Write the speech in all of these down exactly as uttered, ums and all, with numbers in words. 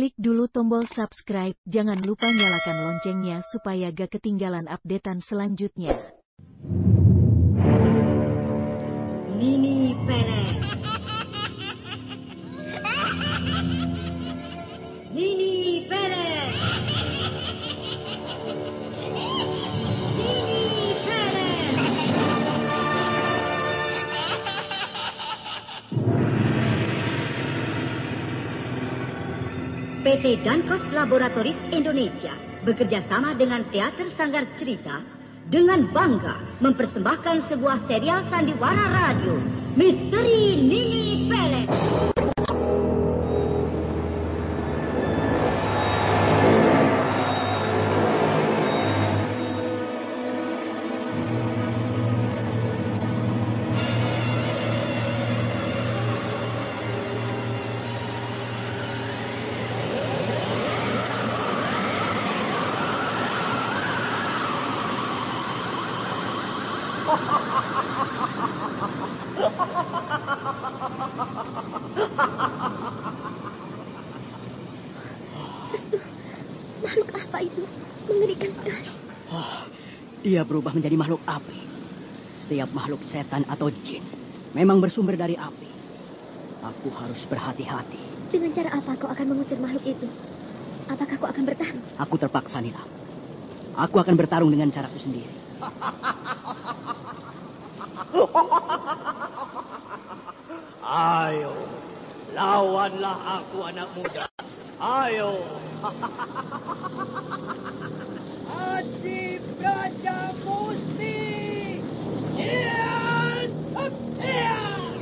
Klik dulu tombol subscribe, jangan lupa nyalakan loncengnya supaya gak ketinggalan updatean selanjutnya. Nini Pelet. Nini Pelet. Nini Pelet. P T Dankos Laboratoris Indonesia bekerja sama dengan Teater Sanggar Cerita dengan bangga mempersembahkan sebuah serial sandiwara radio, Misteri Nini Pelet. Makhluk apa itu? Mengerikan sekali. Oh, dia berubah menjadi makhluk api. Setiap makhluk setan atau jin memang bersumber dari api. Aku harus berhati-hati. Dengan cara apa kau akan mengusir makhluk itu? Apakah kau akan bertarung? Aku terpaksa, Nila. Aku akan bertarung dengan caraku sendiri. Ayo, lawanlah aku, anak muda. Ayo. Adi Braja Musti. Iya. Iya.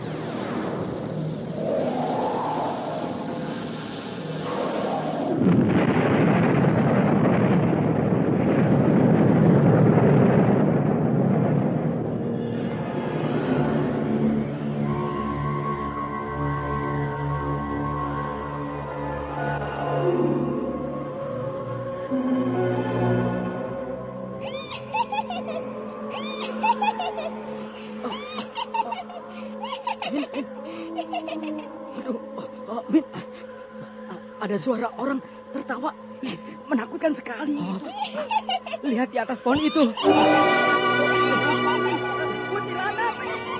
Ada suara orang tertawa. Menakutkan sekali. Oh. Lihat di atas pohon itu. Kuntilanak.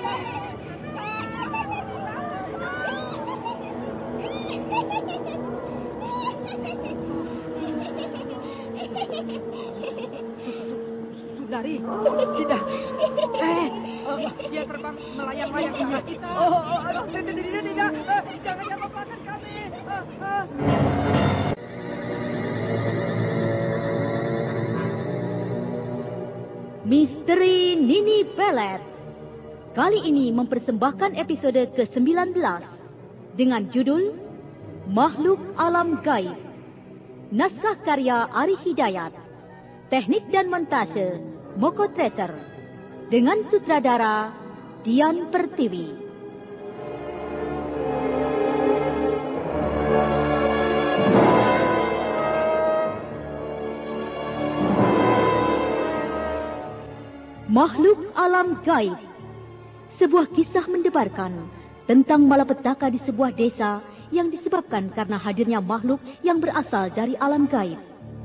Sundari. Tidak. Eh, dia terbang melayang-layang ke arah kita. Oh, aduh, tidak, tidak, tidak. Jangan lupakan kami. Misteri Nini Pelet. Kali ini mempersembahkan episode ke sembilan belas dengan judul Makhluk Alam Gaib. Naskah karya Ari Hidayat. Teknik dan montase Moko Treasure. Dengan sutradara Dian Pertiwi. Makhluk Alam Gaib. Sebuah kisah mendebarkan tentang malapetaka di sebuah desa yang disebabkan karena hadirnya makhluk yang berasal dari alam gaib.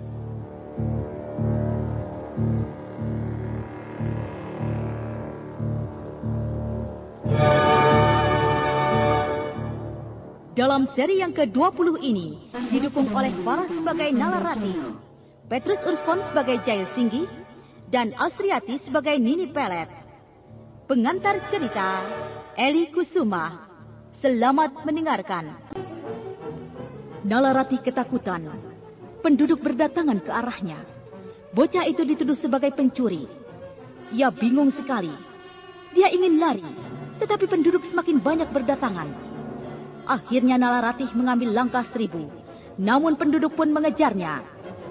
Dalam seri yang ke dua puluh ini didukung oleh Farah sebagai Nala Ratih, Petrus Urspon sebagai Jail Singgi, dan Asriati sebagai Nini Pelet. Pengantar cerita, Eli Kusuma. Selamat mendengarkan. Nala Ratih ketakutan. Penduduk berdatangan ke arahnya. Bocah itu dituduh sebagai pencuri. Ia bingung sekali. Dia ingin lari, tetapi penduduk semakin banyak berdatangan. Akhirnya Nala Ratih mengambil langkah seribu. Namun penduduk pun mengejarnya.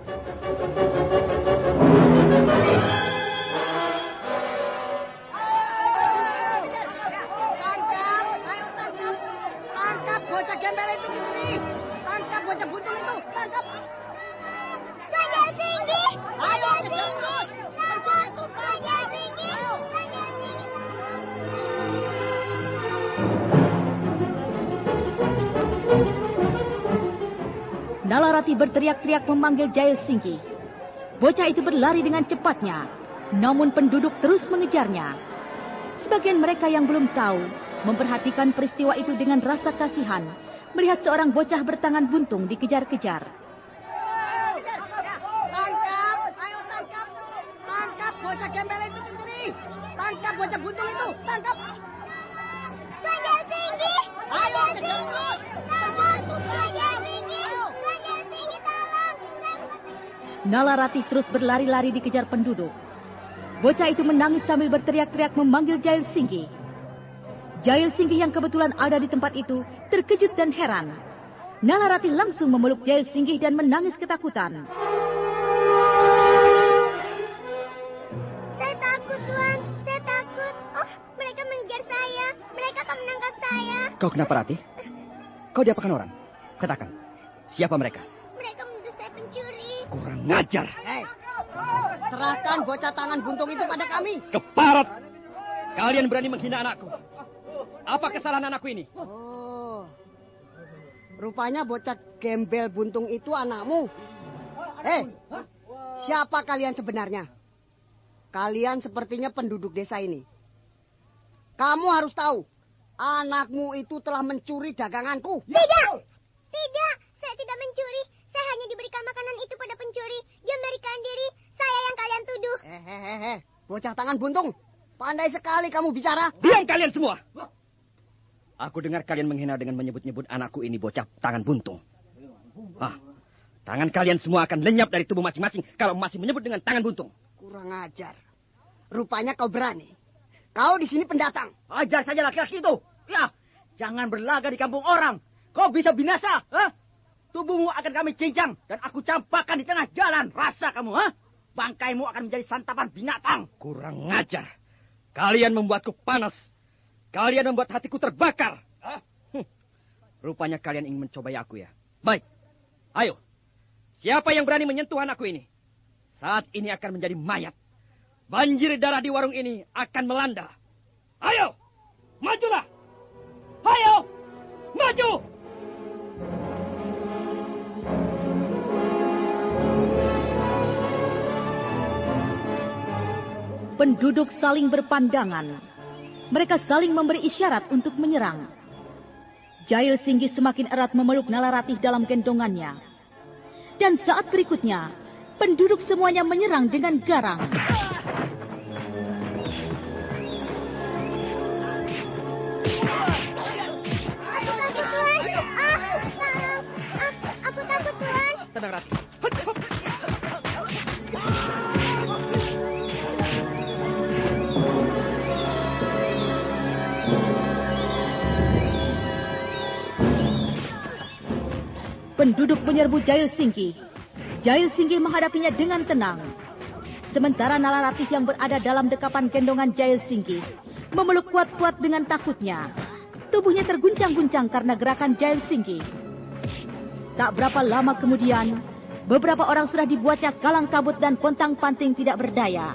Bocah gembel itu mencuri. Tangkap bocah buntung itu. Tangkap. Jaga tinggi. Ayo tinggi. Tangkap. Jaga tinggi. Jaga tinggi. Nala Nalarati berteriak-teriak memanggil Jail Singgi. Bocah itu berlari dengan cepatnya, namun penduduk terus mengejarnya. Sebagian mereka yang belum tahu memperhatikan peristiwa itu dengan rasa kasihan, melihat seorang bocah bertangan buntung dikejar-kejar. Tangkap, ayo tangkap. Tangkap bocah gembel itu pencuri. Tangkap bocah buntung itu, tangkap. Tuan Jail Singgi! Ayo kejar terus. Pencuri itu tangkap. Ayo. Tuan Jail Singgi, tolong! Nalarati terus berlari-lari dikejar penduduk. Bocah itu menangis sambil berteriak-teriak memanggil Jail Singgi. Jail Singgi yang kebetulan ada di tempat itu terkejut dan heran. Nalarati langsung memeluk Jail Singgi dan menangis ketakutan. Saya takut, Tuan. Saya takut. Oh, mereka mengejar saya. Mereka akan menangkap saya. Kau kenapa, Rati? Kau diapakan orang? Katakan, siapa mereka? Mereka menuduh saya pencuri. Kurang ngajar. Hei, serahkan bocah tangan buntung itu pada kami. Keparat! Kalian berani menghina anakku. Apa kesalahan anakku ini? Oh, rupanya bocah gembel buntung itu anakmu. Hei, siapa kalian sebenarnya? Kalian sepertinya penduduk desa ini. Kamu harus tahu, anakmu itu telah mencuri daganganku. Tidak! Tidak! Saya tidak mencuri. Saya hanya diberikan makanan itu pada pencuri. Dia melarikan diri. Saya yang kalian tuduh. Hehehe, bocah tangan buntung. Pandai sekali kamu bicara. Diam kalian semua! Aku dengar kalian menghina dengan menyebut-nyebut anakku ini bocah tangan buntung. Ah, tangan kalian semua akan lenyap dari tubuh masing-masing kalau masih menyebut dengan tangan buntung. Kurang ajar. Rupanya kau berani. Kau di sini pendatang. Ajar saja laki-laki itu. Ya, jangan berlaga di kampung orang. Kau bisa binasa. Hah? Tubuhmu akan kami cincang dan aku campakkan di tengah jalan. Rasa kamu, ha? Bangkaimu akan menjadi santapan binatang. Kurang ngajar. Kalian membuatku panas. Kalian membuat hatiku terbakar. Hm. Rupanya kalian ingin mencobai aku ya. Baik. Ayo. Siapa yang berani menyentuh anakku ini? Saat ini akan menjadi mayat. Banjir darah di warung ini akan melanda. Ayo. Majulah. Ayo. Maju. Penduduk saling berpandangan. Mereka saling memberi isyarat untuk menyerang. Jail Singgi semakin erat memeluk Nalarati dalam gendongannya. Dan saat berikutnya, penduduk semuanya menyerang dengan garang. Aku takut, Tuan. Ah, tolong. Ah, aku takut, Tuan. Tenang, Rati. Penduduk menyerbu Jail Singgi. Jail Singgi menghadapinya dengan tenang. Sementara Nalarati yang berada dalam dekapan gendongan Jail Singgi memeluk kuat-kuat dengan takutnya. Tubuhnya terguncang-guncang karena gerakan Jail Singgi. Tak berapa lama kemudian, beberapa orang sudah dibuatnya kalang kabut dan pontang-panting tidak berdaya.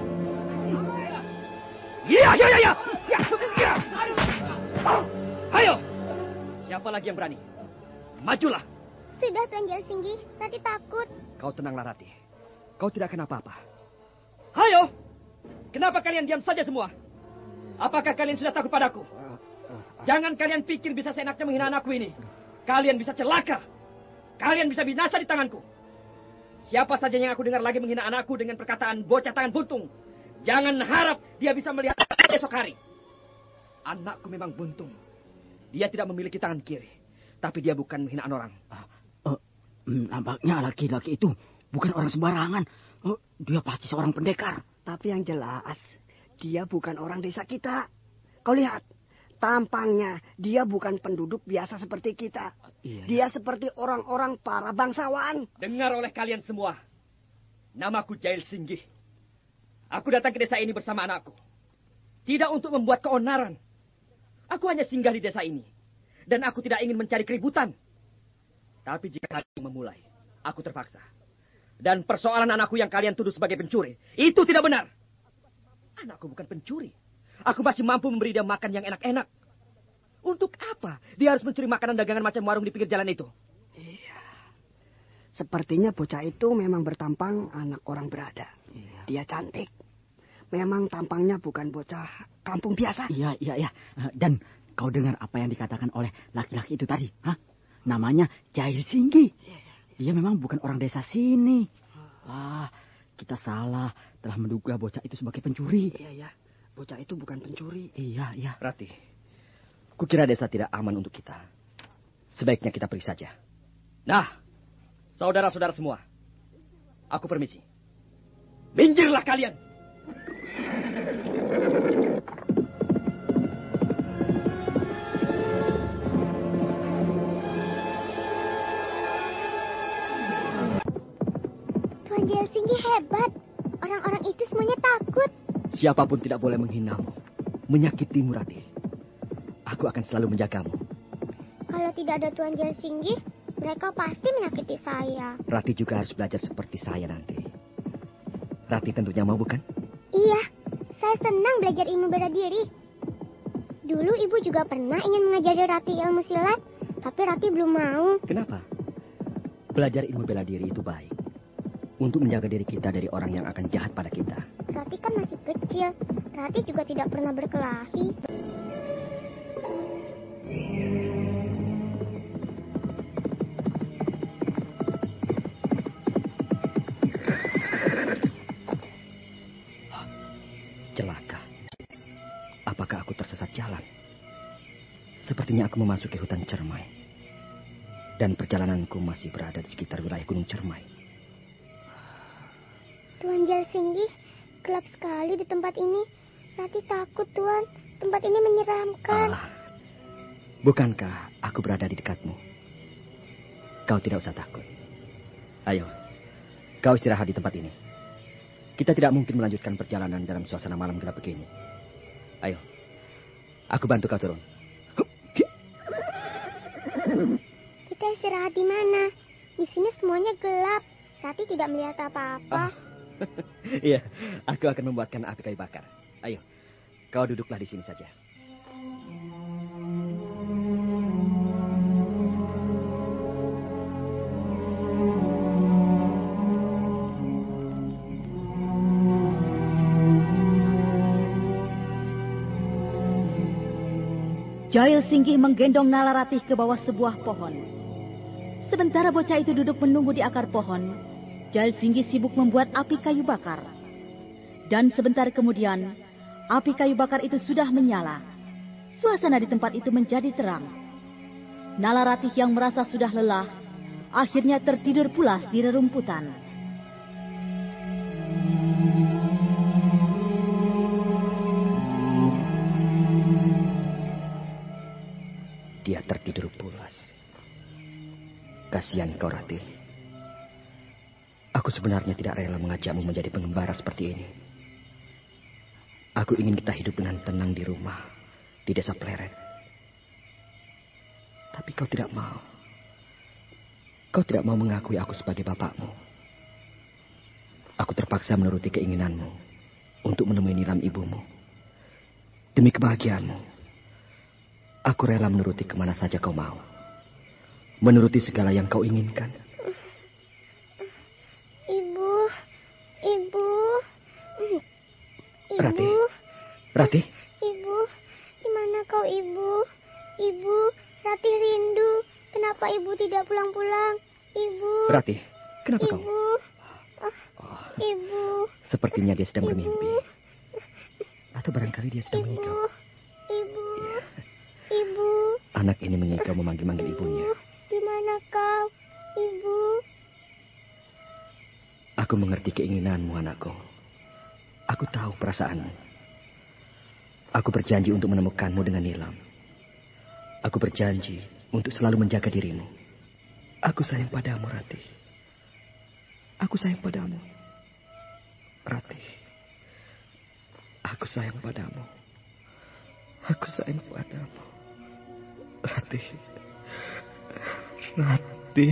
Ya, ya, ya, ya. Ya, ya. Ayo. Siapa lagi yang berani? Majulah. Sudah, Tuan Jail Singgi. Rati takut. Kau tenanglah, Rati. Kau tidak akan apa-apa. Ayo. Kenapa kalian diam saja semua? Apakah kalian sudah takut padaku? Jangan kalian pikir bisa seenaknya menghina anakku ini. Kalian bisa celaka. Kalian bisa binasa di tanganku. Siapa saja yang aku dengar lagi menghina anakku dengan perkataan bocah tangan buntung, jangan harap dia bisa melihat esok hari. Anakku memang buntung. Dia tidak memiliki tangan kiri. Tapi dia bukan menghinaan orang. Uh, uh, nampaknya laki-laki itu bukan orang sembarangan. Uh, dia pasti seorang pendekar. Tapi yang jelas, dia bukan orang desa kita. Kau lihat, tampangnya dia bukan penduduk biasa seperti kita. Iya. Dia seperti orang-orang para bangsawan. Dengar oleh kalian semua. Namaku Jail Singgi. Aku datang ke desa ini bersama anakku. Tidak untuk membuat keonaran. Aku hanya singgah di desa ini. Dan aku tidak ingin mencari keributan. Tapi jika kalian memulai, aku terpaksa. Dan persoalan anakku yang kalian tuduh sebagai pencuri, itu tidak benar. Anakku bukan pencuri. Aku masih mampu memberi dia makan yang enak-enak. Untuk apa dia harus mencuri makanan dagangan macam warung di pinggir jalan itu? Iya. Sepertinya bocah itu memang bertampang anak orang berada. Iya. Dia cantik. Memang tampangnya bukan bocah kampung biasa. Iya, iya, iya. Dan kau dengar apa yang dikatakan oleh laki-laki itu tadi? Hah? Namanya Jail Singgi. Dia memang bukan orang desa sini. Ah, kita salah telah menduga bocah itu sebagai pencuri. Iya, iya. Bocah itu bukan pencuri. Iya, iya. Rati, kukira desa tidak aman untuk kita. Sebaiknya kita pergi saja. Nah, saudara-saudara semua, aku permisi. Minggirlah kalian. Tuan Jail Singgi hebat. Orang-orang itu semuanya takut. Siapapun tidak boleh menghinamu, menyakitimu, Rati. Aku akan selalu menjagamu. Kalau tidak ada Tuan Jail Singgi, mereka pasti menyakiti saya. Rati juga harus belajar seperti saya nanti. Rati tentunya mau, bukan? Iya, saya senang belajar ilmu bela diri. Dulu ibu juga pernah ingin mengajari Rati ilmu silat, tapi Rati belum mau. Kenapa? Belajar ilmu bela diri itu baik. Untuk menjaga diri kita dari orang yang akan jahat pada kita. Rati kan masih kecil. Rati juga tidak pernah berkelahi. Celaka. Apakah aku tersesat jalan? Sepertinya aku memasuki hutan Cermai. Dan perjalananku masih berada di sekitar wilayah Gunung Cermai. Tuan Jail Singgi, gelap sekali di tempat ini. Rati takut, Tuan. Tempat ini menyeramkan. Ah, bukankah aku berada di dekatmu? Kau tidak usah takut. Ayo, kau istirahat di tempat ini. Kita tidak mungkin melanjutkan perjalanan dalam suasana malam gelap begini. Ayo, aku bantu kau turun. Kita istirahat di mana? Di sini semuanya gelap. Rati tidak melihat apa-apa. Ah. Iya, aku akan membuatkan api kayu bakar. Ayo, kau duduklah di sini saja. Jail Singgi menggendong Nalaratih ke bawah sebuah pohon. Sementara bocah itu duduk menunggu di akar pohon, Jail Singgi sibuk membuat api kayu bakar. Dan sebentar kemudian, api kayu bakar itu sudah menyala. Suasana di tempat itu menjadi terang. Nalaratih yang merasa sudah lelah, akhirnya tertidur pulas di rerumputan. Dia tertidur pulas. Kasihan kau, Rati. Aku sebenarnya tidak rela mengajakmu menjadi pengembara seperti ini. Aku ingin kita hidup dengan tenang di rumah, di desa Pleret. Tapi kau tidak mau. Kau tidak mau mengakui aku sebagai bapakmu. Aku terpaksa menuruti keinginanmu untuk menemui Nilam ibumu. Demi kebahagiaanmu, aku rela menuruti kemana saja kau mau. Menuruti segala yang kau inginkan. Ibu, ibu, ibu. Rati, Rati. Ibu, di mana kau, ibu? Ibu, Rati rindu. Kenapa ibu tidak pulang-pulang? Ibu. Rati, kenapa ibu. kau? Ah, Oh, ibu. sepertinya dia sedang Ibu. bermimpi. Atau barangkali dia sedang Ibu. mengigau. Ibu. Ya. Ibu. Anak ini mengigau memanggil-manggil ibunya. Di mana kau, ibu? Aku mengerti keinginanmu, anakku. Aku tahu perasaanmu. Aku berjanji untuk menemukanmu dengan Nilam. Aku berjanji untuk selalu menjaga dirimu. Aku sayang padamu, Rati. Aku sayang padamu. Rati. Aku sayang padamu. Aku sayang padamu. Rati. Rati.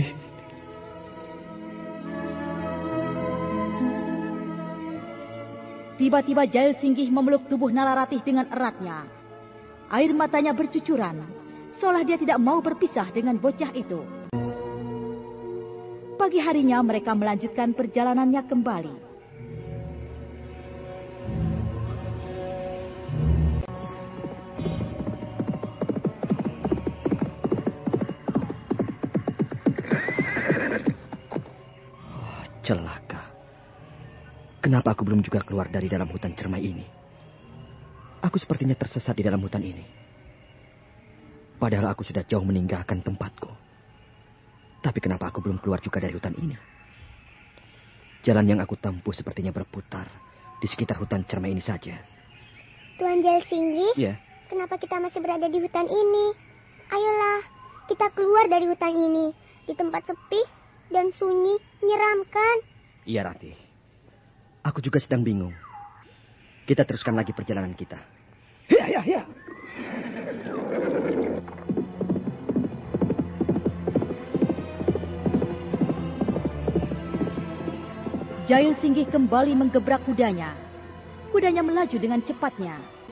Tiba-tiba Jail Singgi memeluk tubuh Nalaratih dengan eratnya. Air matanya bercucuran, seolah dia tidak mau berpisah dengan bocah itu. pagi harinya mereka melanjutkan perjalanannya kembali. Oh, celaka. Kenapa aku belum juga keluar dari dalam hutan cermai ini? Aku sepertinya tersesat di dalam hutan ini. Padahal aku sudah jauh meninggalkan tempatku. Tapi kenapa aku belum keluar juga dari hutan ini? Jalan yang aku tempuh sepertinya berputar di sekitar hutan cermai ini saja. Tuan Jalsinggi, Ya. kenapa kita masih berada di hutan ini? Ayolah, kita keluar dari hutan ini. Di tempat sepi dan sunyi, menyeramkan. Iya, Rati. Aku juga sedang bingung. Kita teruskan lagi perjalanan kita. Ya, ya, ya. Jailsinggi kembali menggebrak kudanya. Kudanya melaju dengan cepatnya.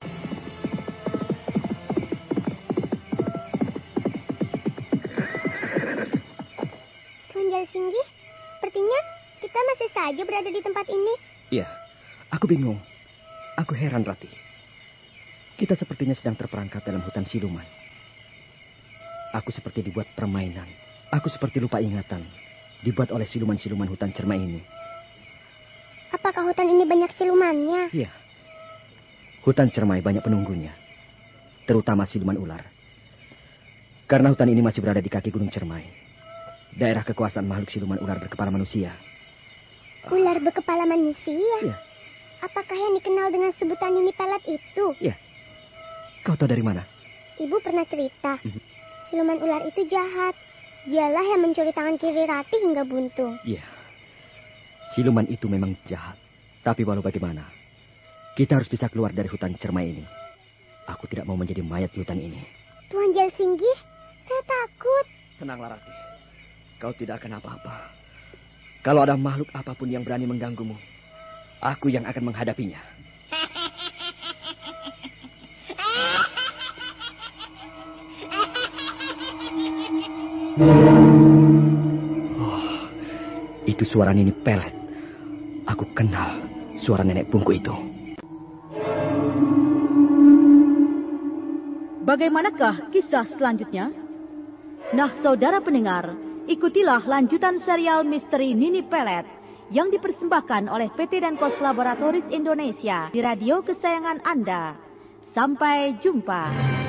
Tuan Jalsinggi, sepertinya kita masih saja berada di tempat ini. Iya, aku bingung. Aku heran, Rati. Kita sepertinya sedang terperangkap dalam hutan siluman. Aku seperti dibuat permainan. Aku seperti lupa ingatan. Dibuat oleh siluman-siluman hutan cermai ini. Apakah hutan ini banyak silumannya? Iya. Hutan cermai banyak penunggunya. Terutama siluman ular. Karena hutan ini masih berada di kaki Gunung Cermai. Daerah kekuasaan makhluk siluman ular berkepala manusia. Ular berkepala manusia? Iya. Apakah yang dikenal dengan sebutan Nini Pelet itu? Iya. Kau tahu dari mana? Ibu pernah cerita. Mhm. Siluman ular itu jahat. Dialah yang mencuri tangan kiri Rati hingga buntung. Iya. Siluman itu memang jahat. Tapi walau bagaimana, kita harus bisa keluar dari hutan cermai ini. Aku tidak mau menjadi mayat di hutan ini. Tuan Jalsinggi, saya takut. Tenanglah, Rati. Kau tidak akan apa-apa. Kalau ada makhluk apapun yang berani mengganggumu, aku yang akan menghadapinya. Oh, itu suara Nini Pelet. Aku kenal suara nenek bungku itu. Bagaimanakah kisah selanjutnya? Nah, saudara pendengar, ikutilah lanjutan serial misteri Nini Pelet yang dipersembahkan oleh P T dan Pos Laboratoris Indonesia di radio kesayangan Anda. Sampai jumpa.